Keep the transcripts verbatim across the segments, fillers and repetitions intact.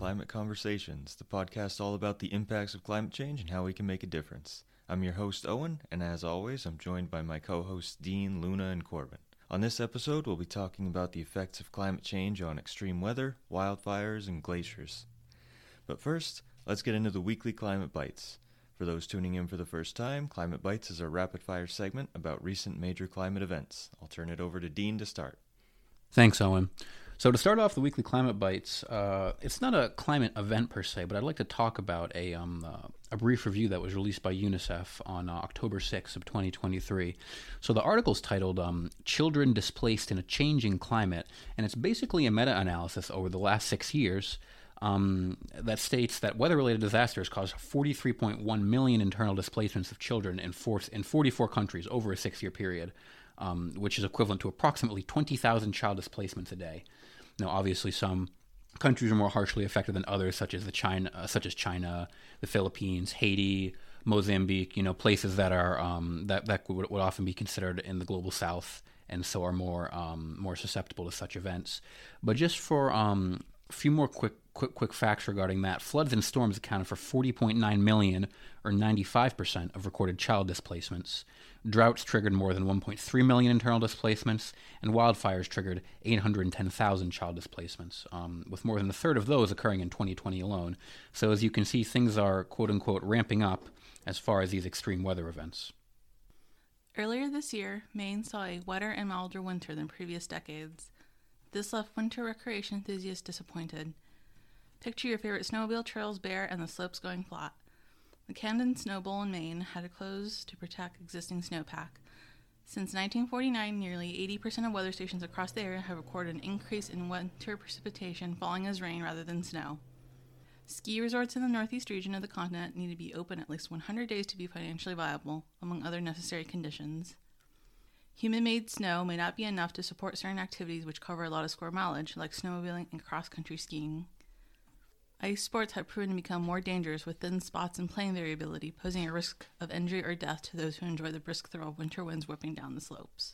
Climate Conversations, the podcast all about the impacts of climate change and how we can make a difference. I'm your host, Owen, and as always, I'm joined by my co-hosts, Dean, Luna, and Corbin. On this episode, we'll be talking about the effects of climate change on extreme weather, wildfires, and glaciers. But first, let's get into the weekly Climate Bites. For those tuning in for the first time, Climate Bites is our rapid-fire segment about recent major climate events. I'll turn it over to Dean to start. Thanks, Owen. So to start off the weekly Climate Bites, uh, it's not a climate event per se, but I'd like to talk about a um, uh, a brief review that was released by UNICEF on uh, October sixth of twenty twenty-three. So the article is titled um, Children Displaced in a Changing Climate, and it's basically a meta-analysis over the last six years um, that states that weather-related disasters caused forty-three point one million internal displacements of children in, four, in forty-four countries over a six-year period, um, which is equivalent to approximately twenty thousand child displacements a day. Now, obviously, some countries are more harshly affected than others, such as the China, uh, such as China, the Philippines, Haiti, Mozambique. You know, places that are um, that that would, would often be considered in the global South, and so are more um, more susceptible to such events. But just for um, a few more quick quick quick facts regarding that, floods and storms accounted for forty point nine million, or ninety-five percent, of recorded child displacements. Droughts triggered more than one point three million internal displacements, and wildfires triggered eight hundred ten thousand child displacements, um, with more than a third of those occurring in twenty twenty alone. So as you can see, things are quote-unquote ramping up as far as these extreme weather events. Earlier this year, Maine saw a wetter and milder winter than previous decades. This left winter recreation enthusiasts disappointed. Picture your favorite snowmobile trails bare and the slopes going flat. The Camden Snow Bowl in Maine had to close to protect existing snowpack. Since nineteen forty-nine, nearly eighty percent of weather stations across the area have recorded an increase in winter precipitation falling as rain rather than snow. Ski resorts in the northeast region of the continent need to be open at least one hundred days to be financially viable, among other necessary conditions. Human-made snow may not be enough to support certain activities which cover a lot of square mileage, like snowmobiling and cross-country skiing. Ice sports have proven to become more dangerous with thin spots and plane variability, posing a risk of injury or death to those who enjoy the brisk thrill of winter winds whipping down the slopes.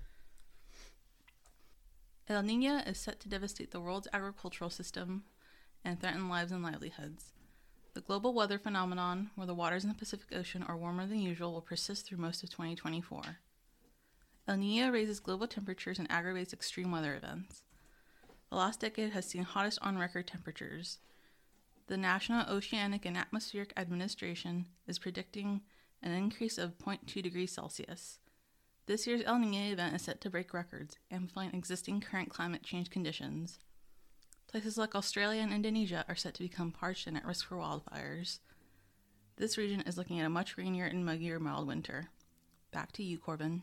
El Niño is set to devastate the world's agricultural system and threaten lives and livelihoods. The global weather phenomenon, where the waters in the Pacific Ocean are warmer than usual, will persist through most of twenty twenty-four. El Niño raises global temperatures and aggravates extreme weather events. The last decade has seen hottest on-record temperatures. The National Oceanic and Atmospheric Administration is predicting an increase of zero point two degrees Celsius. This year's El Niño event is set to break records, amplifying existing current climate change conditions. Places like Australia and Indonesia are set to become parched and at risk for wildfires. This region is looking at a much rainier and muggier mild winter. Back to you, Corbin.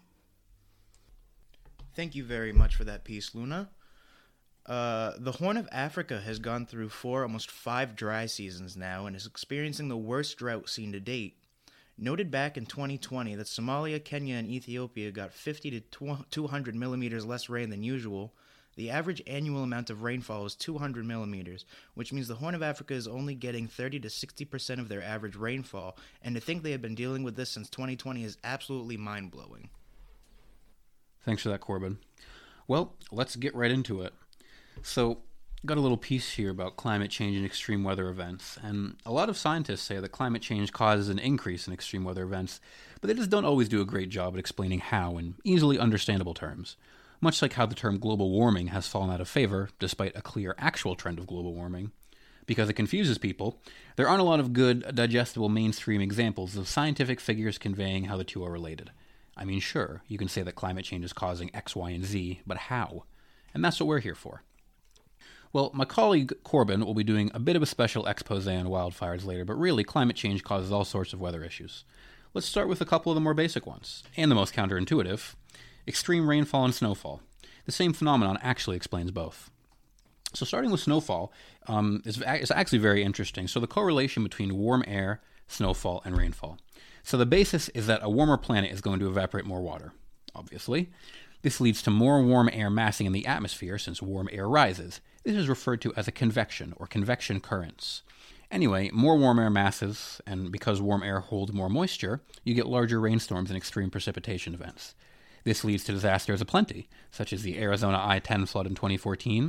Thank you very much for that piece, Luna. Uh, the Horn of Africa has gone through four, almost five dry seasons now and is experiencing the worst drought seen to date. Noted back in twenty twenty that Somalia, Kenya, and Ethiopia got fifty to two hundred millimeters less rain than usual, the average annual amount of rainfall is two hundred millimeters, which means the Horn of Africa is only getting thirty to sixty percent of their average rainfall, and to think they have been dealing with this since twenty twenty is absolutely mind-blowing. Thanks for that, Corbin. Well, let's get right into it. So, got a little piece here about climate change and extreme weather events, and a lot of scientists say that climate change causes an increase in extreme weather events, but they just don't always do a great job at explaining how in easily understandable terms, much like how the term global warming has fallen out of favor despite a clear actual trend of global warming. Because it confuses people, there aren't a lot of good, digestible mainstream examples of scientific figures conveying how the two are related. I mean, sure, you can say that climate change is causing X, Y, and Z, but how? And that's what we're here for. Well, my colleague Corbin will be doing a bit of a special expose on wildfires later, but really, climate change causes all sorts of weather issues. Let's start with a couple of the more basic ones, and the most counterintuitive: extreme rainfall and snowfall. The same phenomenon actually explains both. So starting with snowfall um, is, is actually very interesting. So the correlation between warm air, snowfall, and rainfall. So the basis is that a warmer planet is going to evaporate more water, obviously. This leads to more warm air massing in the atmosphere since warm air rises. This is referred to as a convection or convection currents. Anyway, more warm air masses, and because warm air holds more moisture, you get larger rainstorms and extreme precipitation events. This leads to disasters aplenty, such as the Arizona I ten flood in twenty fourteen,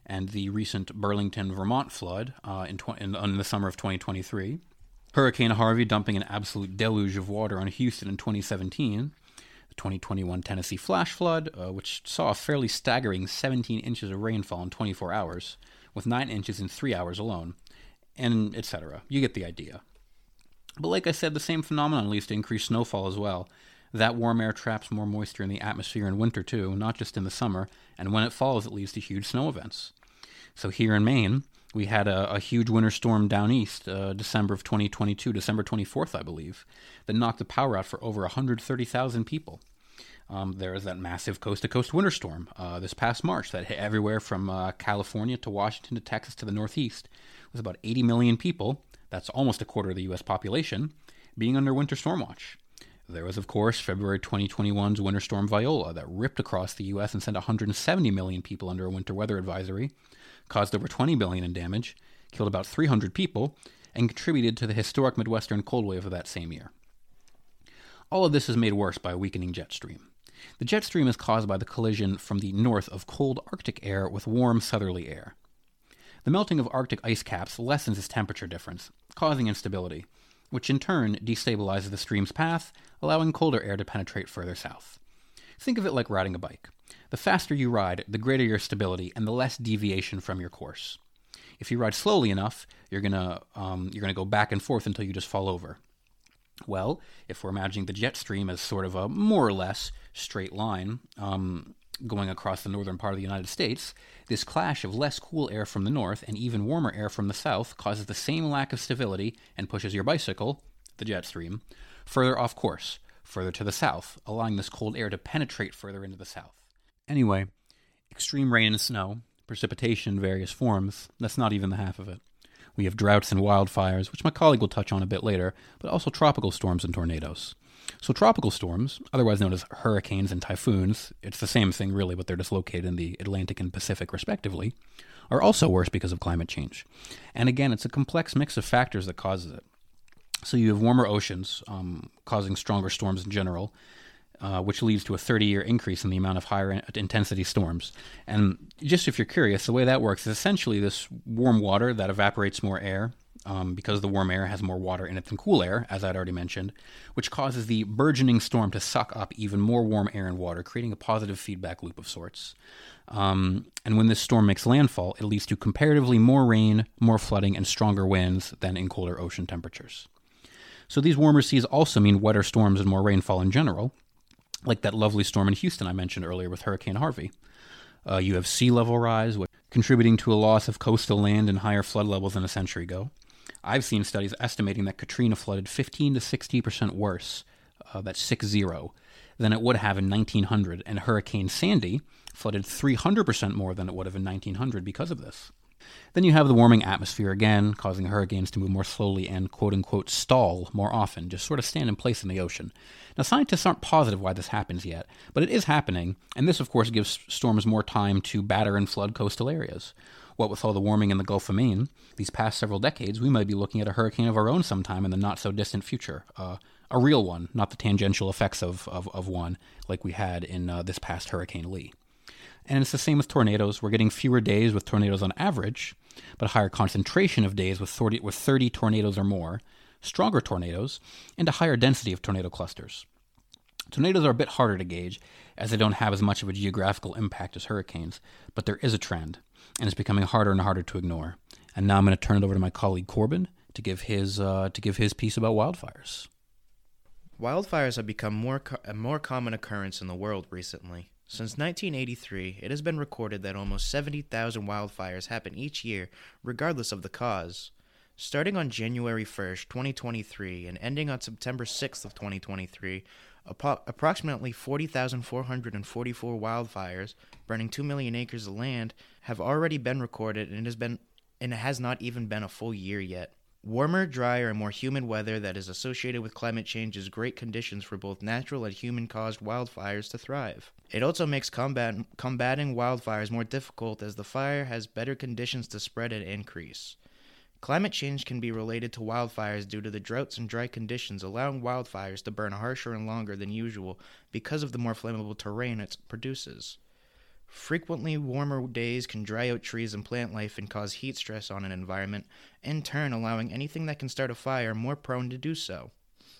and the recent Burlington, Vermont flood uh, in, tw- in, in the summer of twenty twenty-three, Hurricane Harvey dumping an absolute deluge of water on Houston in twenty seventeen, the twenty twenty-one Tennessee flash flood, uh, which saw a fairly staggering seventeen inches of rainfall in twenty-four hours, with nine inches in three hours alone, and et cetera. You get the idea. But like I said, the same phenomenon leads to increased snowfall as well. That warm air traps more moisture in the atmosphere in winter too, not just in the summer, and when it falls, it leads to huge snow events. So here in Maine, we had a, a huge winter storm down east, uh, December of twenty twenty-two, December twenty-fourth, I believe, that knocked the power out for over one hundred thirty thousand people. Um, there was that massive coast-to-coast winter storm uh, this past March that hit everywhere from uh, California to Washington to Texas to the Northeast, with about eighty million people, that's almost a quarter of the U S population, being under winter storm watch. There was, of course, February twenty twenty-one's Winter Storm Viola that ripped across the U S and sent one hundred seventy million people under a winter weather advisory, caused over twenty billion dollars in damage, killed about three hundred people, and contributed to the historic Midwestern cold wave of that same year. All of this is made worse by a weakening jet stream. The jet stream is caused by the collision from the north of cold Arctic air with warm southerly air. The melting of Arctic ice caps lessens its temperature difference, causing instability, which in turn destabilizes the stream's path, allowing colder air to penetrate further south. Think of it like riding a bike. The faster you ride, the greater your stability and the less deviation from your course. If you ride slowly enough, you're gonna um, you're gonna go back and forth until you just fall over. Well, if we're imagining the jet stream as sort of a more or less straight line um, going across the northern part of the United States, this clash of less cool air from the north and even warmer air from the south causes the same lack of stability and pushes your bicycle, the jet stream, further off course, further to the south, allowing this cold air to penetrate further into the south. Anyway, extreme rain and snow, precipitation in various forms, that's not even the half of it. We have droughts and wildfires, which my colleague will touch on a bit later, but also tropical storms and tornadoes. So tropical storms, otherwise known as hurricanes and typhoons, it's the same thing really, but they're just located in the Atlantic and Pacific respectively, are also worse because of climate change. And again, it's a complex mix of factors that causes it. So you have warmer oceans um, causing stronger storms in general, uh, which leads to a thirty-year increase in the amount of higher in- intensity storms. And just if you're curious, the way that works is essentially this warm water that evaporates more air, um, because the warm air has more water in it than cool air, as I'd already mentioned, which causes the burgeoning storm to suck up even more warm air and water, creating a positive feedback loop of sorts. Um, and when this storm makes landfall, it leads to comparatively more rain, more flooding, and stronger winds than in colder ocean temperatures. So these warmer seas also mean wetter storms and more rainfall in general, like that lovely storm in Houston I mentioned earlier with Hurricane Harvey. Uh, you have sea level rise, which contributing to a loss of coastal land and higher flood levels than a century ago. I've seen studies estimating that Katrina flooded fifteen to sixty percent worse, uh, that's six zero, than it would have in nineteen hundred, and Hurricane Sandy flooded three hundred percent more than it would have in nineteen hundred because of this. Then you have the warming atmosphere again, causing hurricanes to move more slowly and quote-unquote stall more often, just sort of stand in place in the ocean. Now, scientists aren't positive why this happens yet, but it is happening, and this, of course, gives storms more time to batter and flood coastal areas. What with all the warming in the Gulf of Maine, these past several decades, we might be looking at a hurricane of our own sometime in the not-so-distant future. Uh, a real one, not the tangential effects of, of, of one, like we had in uh, this past Hurricane Lee. And it's the same with tornadoes. We're getting fewer days with tornadoes on average, but a higher concentration of days with thirty, with thirty tornadoes or more, stronger tornadoes, and a higher density of tornado clusters. Tornadoes are a bit harder to gauge, as they don't have as much of a geographical impact as hurricanes, but there is a trend, and it's becoming harder and harder to ignore. And now I'm going to turn it over to my colleague Corbin to give his uh, to give his piece about wildfires. Wildfires have become more co- a more common occurrence in the world recently. Since nineteen eighty-three, it has been recorded that almost seventy thousand wildfires happen each year, regardless of the cause. Starting on January first, twenty twenty-three, and ending on September sixth of twenty twenty-three, ap- approximately forty thousand four hundred forty-four wildfires, burning two million acres of land, have already been recorded, and it has been and it has not even been a full year yet. Warmer, drier, and more humid weather that is associated with climate change is great conditions for both natural and human-caused wildfires to thrive. It also makes combat, combating wildfires more difficult as the fire has better conditions to spread and increase. Climate change can be related to wildfires due to the droughts and dry conditions allowing wildfires to burn harsher and longer than usual because of the more flammable terrain it produces. Frequently warmer days can dry out trees and plant life and cause heat stress on an environment, in turn allowing anything that can start a fire more prone to do so.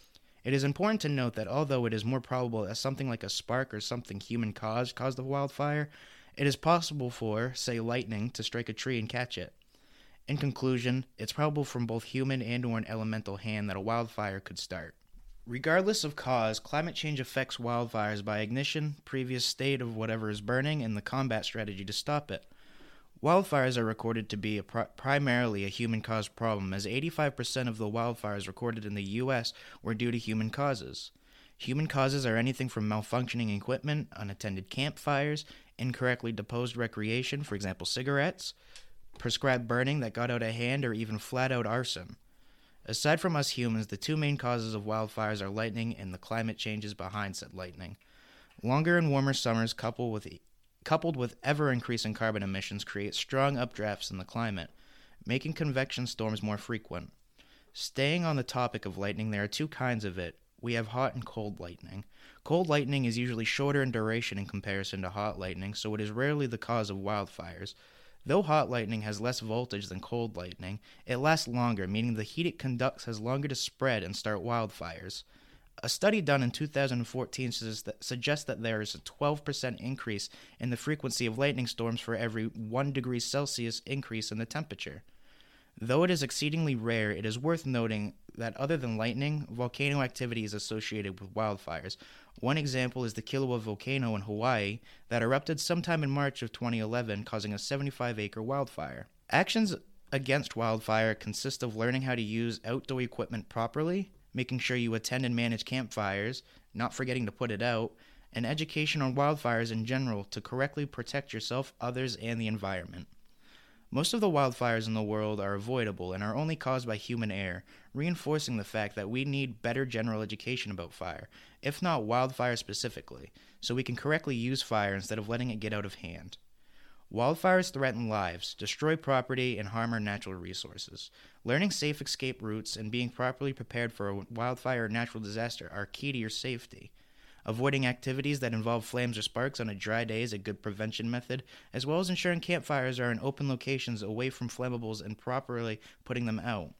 It is important to note that although it is more probable that something like a spark or something human caused caused the wildfire, it is possible for, say, lightning to strike a tree and catch it. In conclusion, it's probable from both human and or an elemental hand that a wildfire could start. Regardless of cause, climate change affects wildfires by ignition, previous state of whatever is burning, and the combat strategy to stop it. Wildfires are recorded to be a pri- primarily a human-caused problem, as eighty-five percent of the wildfires recorded in the U S were due to human causes. Human causes are anything from malfunctioning equipment, unattended campfires, incorrectly disposed recreation, for example cigarettes, prescribed burning that got out of hand, or even flat-out arson. Aside from us humans, the two main causes of wildfires are lightning and the climate changes behind said lightning. Longer and warmer summers coupled with coupled with ever-increasing carbon emissions create strong updrafts in the climate, making convection storms more frequent. Staying on the topic of lightning, there are two kinds of it. We have hot and cold lightning. Cold lightning is usually shorter in duration in comparison to hot lightning, so it is rarely the cause of wildfires. Though hot lightning has less voltage than cold lightning, it lasts longer, meaning the heat it conducts has longer to spread and start wildfires. A study done in two thousand fourteen suggests that there is a twelve percent increase in the frequency of lightning storms for every one degree Celsius increase in the temperature. Though it is exceedingly rare, it is worth noting that other than lightning, volcano activity is associated with wildfires. One example is the Kilauea volcano in Hawaii that erupted sometime in March of twenty eleven, causing a seventy-five acre wildfire. Actions against wildfire consist of learning how to use outdoor equipment properly, making sure you attend and manage campfires, not forgetting to put it out, and education on wildfires in general to correctly protect yourself, others, and the environment. Most of the wildfires in the world are avoidable and are only caused by human error, reinforcing the fact that we need better general education about fire, if not wildfire specifically, so we can correctly use fire instead of letting it get out of hand. Wildfires threaten lives, destroy property, and harm our natural resources. Learning safe escape routes and being properly prepared for a wildfire or natural disaster are key to your safety. Avoiding activities that involve flames or sparks on a dry day is a good prevention method, as well as ensuring campfires are in open locations away from flammables and properly putting them out.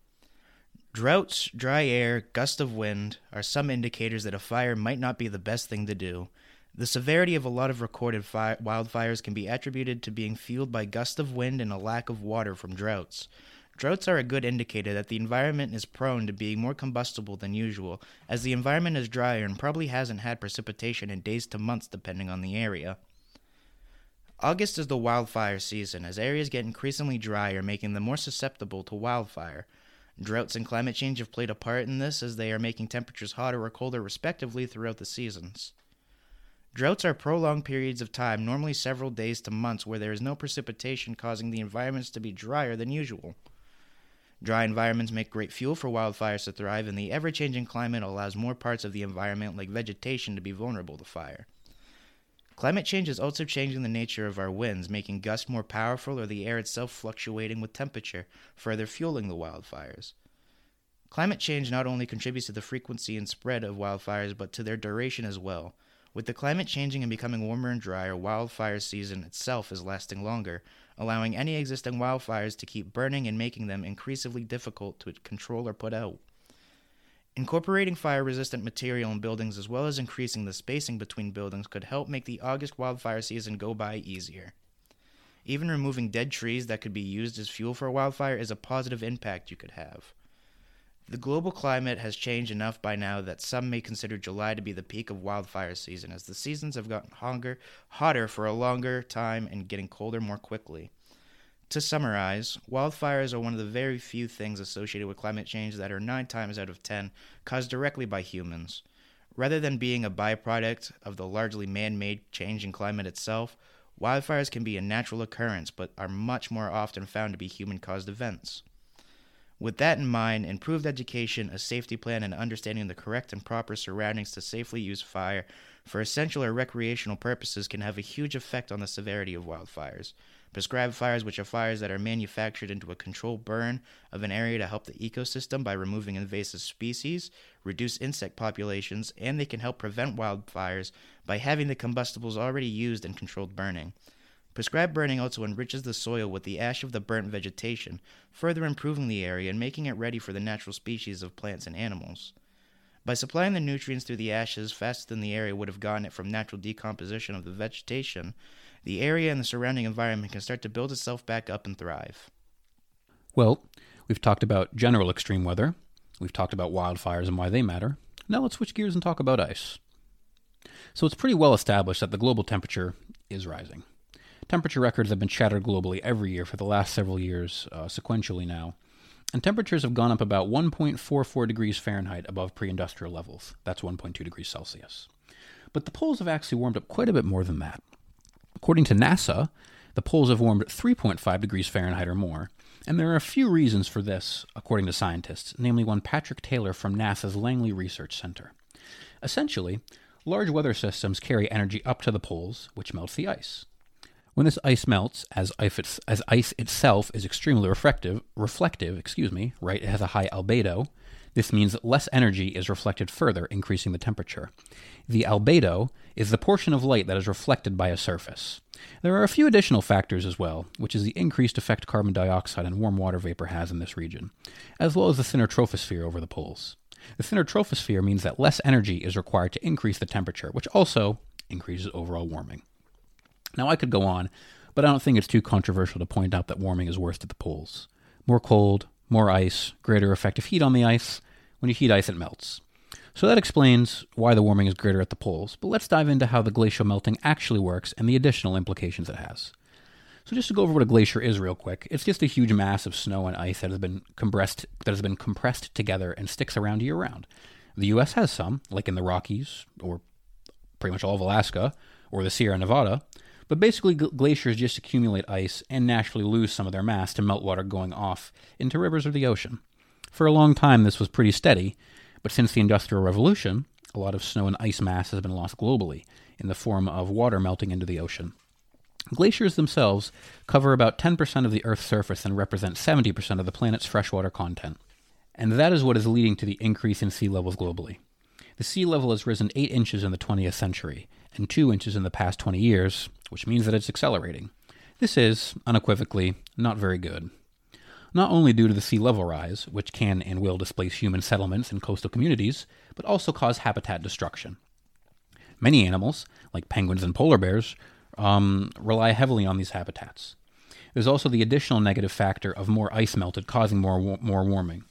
Droughts, dry air, gusts of wind are some indicators that a fire might not be the best thing to do. The severity of a lot of recorded fi- wildfires can be attributed to being fueled by gusts of wind and a lack of water from droughts. Droughts are a good indicator that the environment is prone to being more combustible than usual, as the environment is drier and probably hasn't had precipitation in days to months depending on the area. August is the wildfire season, as areas get increasingly drier, making them more susceptible to wildfire. Droughts and climate change have played a part in this, as they are making temperatures hotter or colder respectively throughout the seasons. Droughts are prolonged periods of time, normally several days to months, where there is no precipitation, causing the environments to be drier than usual. Dry environments make great fuel for wildfires to thrive, and the ever-changing climate allows more parts of the environment, like vegetation, to be vulnerable to fire. Climate change is also changing the nature of our winds, making gusts more powerful or the air itself fluctuating with temperature, further fueling the wildfires. Climate change not only contributes to the frequency and spread of wildfires, but to their duration as well. With the climate changing and becoming warmer and drier, wildfire season itself is lasting longer, allowing any existing wildfires to keep burning and making them increasingly difficult to control or put out. Incorporating fire-resistant material in buildings as well as increasing the spacing between buildings could help make the August wildfire season go by easier. Even removing dead trees that could be used as fuel for a wildfire is a positive impact you could have. The global climate has changed enough by now that some may consider July to be the peak of wildfire season, as the seasons have gotten honger, hotter for a longer time and getting colder more quickly. To summarize, wildfires are one of the very few things associated with climate change that are nine times out of ten caused directly by humans. Rather than being a byproduct of the largely man-made change in climate itself, wildfires can be a natural occurrence but are much more often found to be human-caused events. With that in mind, improved education, a safety plan, and understanding the correct and proper surroundings to safely use fire for essential or recreational purposes can have a huge effect on the severity of wildfires. Prescribed fires, which are fires that are manufactured into a controlled burn of an area to help the ecosystem by removing invasive species, reduce insect populations, and they can help prevent wildfires by having the combustibles already used in controlled burning. Prescribed burning also enriches the soil with the ash of the burnt vegetation, further improving the area and making it ready for the natural species of plants and animals. By supplying the nutrients through the ashes faster than the area would have gotten it from natural decomposition of the vegetation, the area and the surrounding environment can start to build itself back up and thrive. Well, we've talked about general extreme weather. We've talked about wildfires and why they matter. Now let's switch gears and talk about ice. So it's pretty well established that the global temperature is rising. Temperature records have been shattered globally every year for the last several years, uh, sequentially now. And temperatures have gone up about one point four four degrees Fahrenheit above pre-industrial levels. That's one point two degrees Celsius. But the poles have actually warmed up quite a bit more than that. According to NASA, the poles have warmed three point five degrees Fahrenheit or more. And there are a few reasons for this, according to scientists, namely one Patrick Taylor from NASA's Langley Research Center. Essentially, large weather systems carry energy up to the poles, which melts the ice. When this ice melts, as ice, as ice itself is extremely reflective, reflective, excuse me, right, it has a high albedo, this means that less energy is reflected further, increasing the temperature. The albedo is the portion of light that is reflected by a surface. There are a few additional factors as well, which is the increased effect carbon dioxide and warm water vapor has in this region, as well as the thinner troposphere over the poles. The thinner troposphere means that less energy is required to increase the temperature, which also increases overall warming. Now, I could go on, but I don't think it's too controversial to point out that warming is worse at the poles. More cold, more ice, greater effective heat on the ice. When you heat ice, it melts. So that explains why the warming is greater at the poles, but let's dive into how the glacial melting actually works and the additional implications it has. So just to go over what a glacier is real quick, it's just a huge mass of snow and ice that has been compressed that has been compressed together and sticks around year-round. The U S has some, like in the Rockies, or pretty much all of Alaska, or the Sierra Nevada, but basically glaciers just accumulate ice and naturally lose some of their mass to meltwater going off into rivers or the ocean. For a long time this was pretty steady, but since the Industrial Revolution, a lot of snow and ice mass has been lost globally in the form of water melting into the ocean. Glaciers themselves cover about ten percent of the Earth's surface and represent seventy percent of the planet's freshwater content. And that is what is leading to the increase in sea levels globally. The sea level has risen eight inches in the twentieth century, and two inches in the past twenty years, which means that it's accelerating. This is, unequivocally, not very good. Not only due to the sea level rise, which can and will displace human settlements and coastal communities, but also cause habitat destruction. Many animals, like penguins and polar bears, um, rely heavily on these habitats. There's also the additional negative factor of more ice melted causing more, more warming.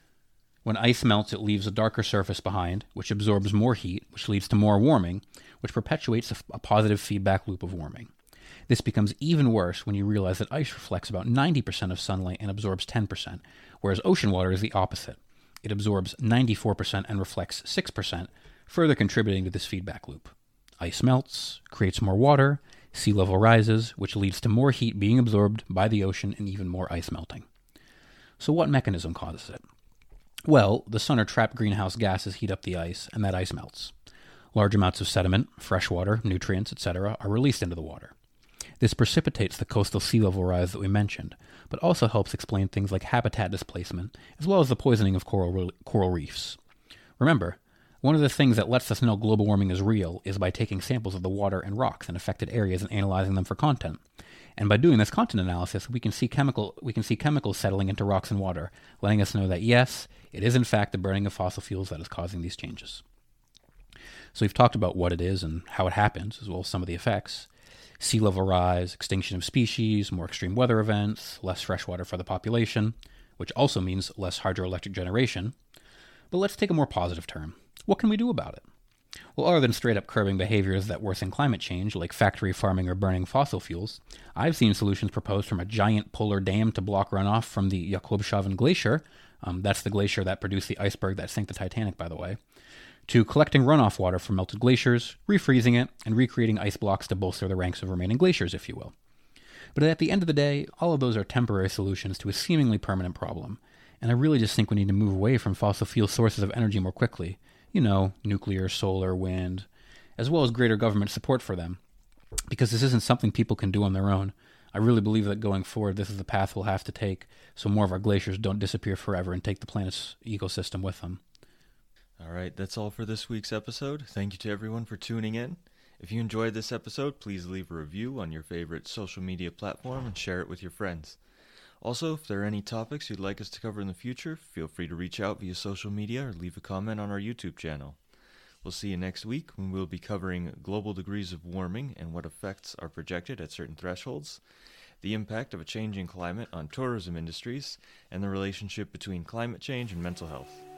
When ice melts, it leaves a darker surface behind, which absorbs more heat, which leads to more warming, which perpetuates a, a positive feedback loop of warming. This becomes even worse when you realize that ice reflects about ninety percent of sunlight and absorbs ten percent, whereas ocean water is the opposite. It absorbs ninety-four percent and reflects six percent, further contributing to this feedback loop. Ice melts, creates more water, sea level rises, which leads to more heat being absorbed by the ocean and even more ice melting. So what mechanism causes it? Well, the sun or trapped greenhouse gases heat up the ice, and that ice melts. Large amounts of sediment, fresh water, nutrients, et cetera are released into the water. This precipitates the coastal sea level rise that we mentioned, but also helps explain things like habitat displacement, as well as the poisoning of coral, coral reefs. Remember, one of the things that lets us know global warming is real is by taking samples of the water and rocks in affected areas and analyzing them for content. And by doing this content analysis, we can see chemical we can see chemicals settling into rocks and water, letting us know that yes, it is in fact the burning of fossil fuels that is causing these changes. So we've talked about what it is and how it happens, as well as some of the effects. Sea level rise, extinction of species, more extreme weather events, less fresh water for the population, which also means less hydroelectric generation. But let's take a more positive turn. What can we do about it? Well, other than straight up curbing behaviors that worsen climate change, like factory farming or burning fossil fuels, I've seen solutions proposed from a giant polar dam to block runoff from the Jakobshavn Glacier, um, that's the glacier that produced the iceberg that sank the Titanic, by the way, to collecting runoff water from melted glaciers, refreezing it, and recreating ice blocks to bolster the ranks of remaining glaciers, if you will. But at the end of the day, all of those are temporary solutions to a seemingly permanent problem, and I really just think we need to move away from fossil fuel sources of energy more quickly. You know, nuclear, solar, wind, as well as greater government support for them, because this isn't something people can do on their own. I really believe that going forward, this is the path we'll have to take, so more of our glaciers don't disappear forever and take the planet's ecosystem with them. All right, that's all for this week's episode. Thank you to everyone for tuning in. If you enjoyed this episode, please leave a review on your favorite social media platform and share it with your friends. Also, if there are any topics you'd like us to cover in the future, feel free to reach out via social media or leave a comment on our YouTube channel. We'll see you next week when we'll be covering global degrees of warming and what effects are projected at certain thresholds, the impact of a changing climate on tourism industries, and the relationship between climate change and mental health.